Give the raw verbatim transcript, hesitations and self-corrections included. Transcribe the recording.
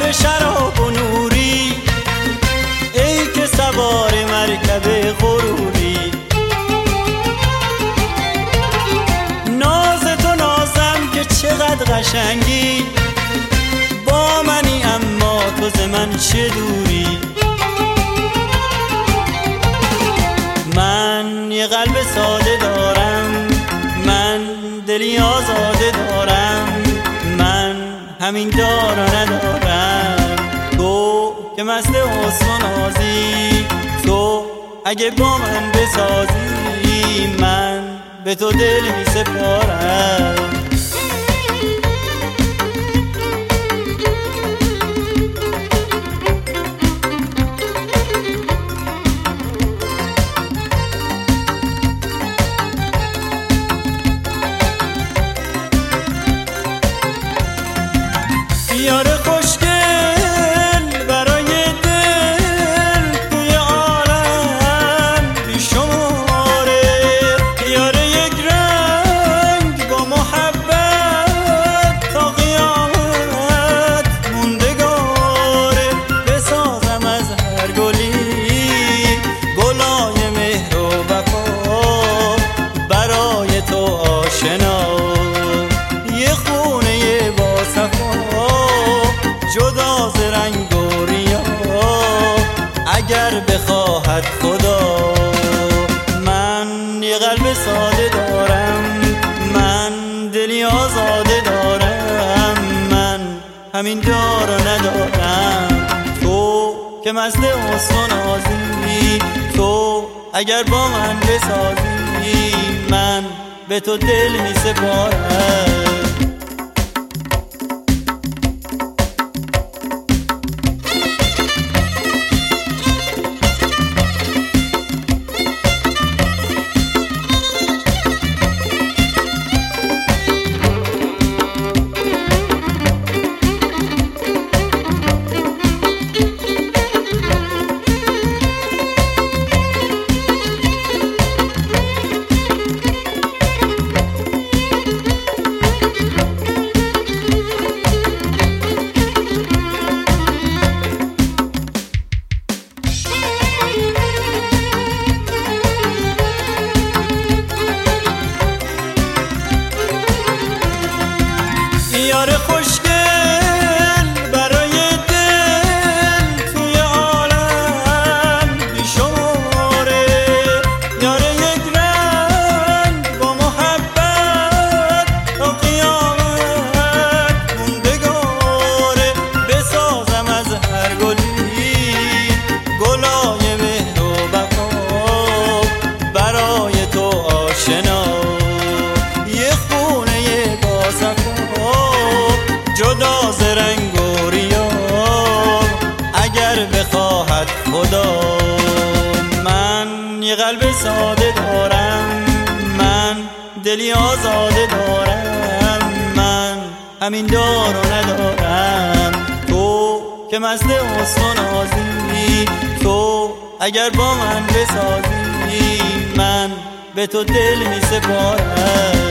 قلب شراب و نوری، ای که سوار مرکب غروری. ناز تو نازم که چقدر قشنگی، با منی اما تو ز من چه دوری. من یه قلب ساده دارم، من دلی آزاده دارم، من همین دار و ندارم. تو که مست حسن و نازی، تو اگه با من بسازی، من به تو دل می سپارم. یار خوشگل برای دل توی عالم بیشماره، یار یک رنگ با محبت تا قیامت موندگاره. بسازم از هر گلی گلای مهر و وفا، برای تو آشنا یه خونه با صفا، جدا ز رنگ و ریا اگر بخواهد خدا. من یه قلب ساده دارم، من دلی آزاده دارم، من همین دار و ندارم. تو که مست حسن و نازی، تو اگر با من بسازی، من به تو دل می سپارم. یار خوشگل برای دل توی عالم بیشماره، یار یک رنگ با محبت تا قیامت موندگاره. بسازم از هر گلی گلای مهر و وفا، برای تو آشنا یه خونه با صفا، جدا ز رنگ و ریا اگر بخواهد خدا. من یه قلب ساده دارم، من دلی آزاده دارم، من همین دار و ندارم. تو که مست حسن و نازی، تو اگر با من بسازی، من به تو دل می سپارم.